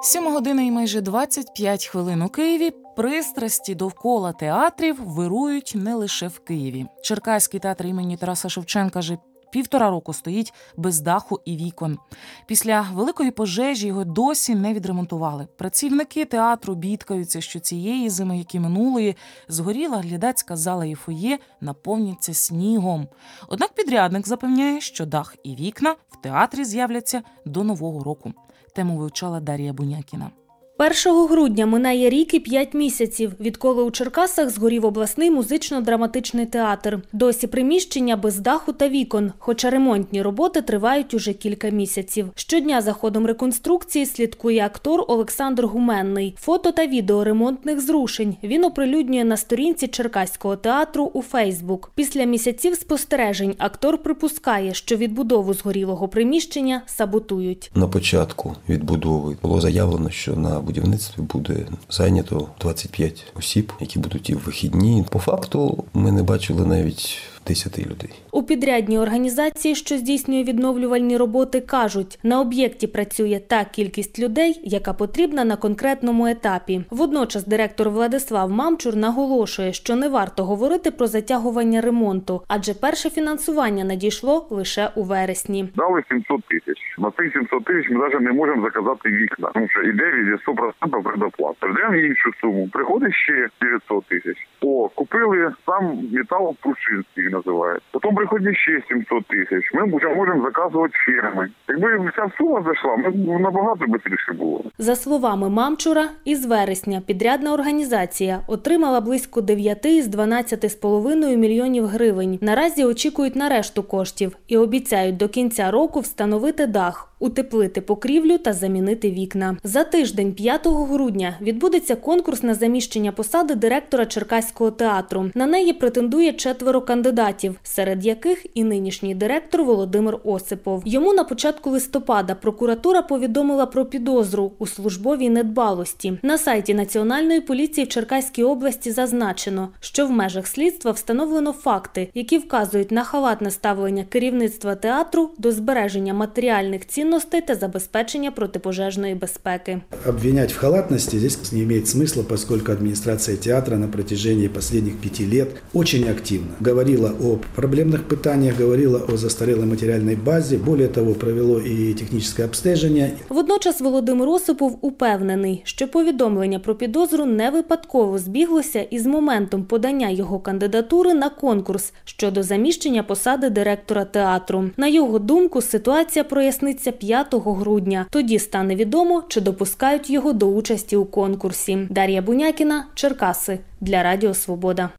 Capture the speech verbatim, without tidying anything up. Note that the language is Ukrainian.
Сьома година і майже двадцять п'ять хвилин у Києві. Пристрасті довкола театрів вирують не лише в Києві. Черкаський театр імені Тараса Шевченка вже півтора року стоїть без даху і вікон. Після великої пожежі його досі не відремонтували. Працівники театру бідкаються, що цієї зими, як і минулої, згоріла глядацька зала і фоє наповняться снігом. Однак підрядник запевняє, що дах і вікна в театрі з'являться до Нового року. Тему вивчала Дар'я Бунякіна. першого грудня минає рік і п'ять місяців, відколи у Черкасах згорів обласний музично-драматичний театр. Досі приміщення без даху та вікон, хоча ремонтні роботи тривають уже кілька місяців. Щодня за ходом реконструкції слідкує актор Олександр Гуменний. Фото та відео ремонтних зрушень він оприлюднює на сторінці Черкаського театру у Фейсбук. Після місяців спостережень актор припускає, що відбудову згорілого приміщення саботують. На початку відбудови було заявлено, що на будівництві буде зайнято двадцять п'ять осіб, які будуть і в вихідні. По факту ми не бачили навіть десяти людей. У підрядній організації, що здійснює відновлювальні роботи, кажуть, на об'єкті працює та кількість людей, яка потрібна на конкретному етапі. Водночас директор Владислав Мамчур наголошує, що не варто говорити про затягування ремонту, адже перше фінансування надійшло лише у вересні. Дали сімсот тисяч. На цих сімсот тисяч ми навіть не можемо заказати вікна, тому що іде від сто відсотків предоплата. Передаємо іншу суму, приходить ще дев'ятсот тисяч. О, купили сам метал Прушинський називають. Потім приходить ще сімсот тисяч. Ми вже можемо заказувати фірми. Якби вся сума зайшла, ми набагато швидше було. За словами Мамчура, із вересня підрядна організація отримала близько дев'яти із дванадцяти з половиною мільйонів гривень. Наразі очікують на решту коштів і обіцяють до кінця року встановити дах, утеплити покрівлю та замінити вікна. За тиждень, п'ятого грудня, відбудеться конкурс на заміщення посади директора Черкаського театру. На неї претендує четверо кандидатів, серед яких і нинішній директор Володимир Осипов. Йому на початку листопада прокуратура повідомила про підозру у службовій недбалості. На сайті Національної поліції в Черкаській області зазначено, що в межах слідства встановлено факти, які вказують на халатне ставлення керівництва театру до збереження матеріальних цінностей та забезпечення протипожежної безпеки. Обвинять в халатности здесь не имеет смысла, поскольку администрация театра на протяжении последних пяти лет очень активно говорила о проблемных питаннях, говорила о застарелой материальной базе, более того, провело і технічне обстеження. Водночас Володимир Осипов упевнений, що повідомлення про підозру не випадково збіглося із моментом подання його кандидатури на конкурс щодо заміщення посади директора театру. На його думку, ситуація проясниться п'ятого грудня. Тоді стане відомо, чи допускають його до участі у конкурсі. Дар'я Бунякіна, Черкаси. Для Радіо Свобода.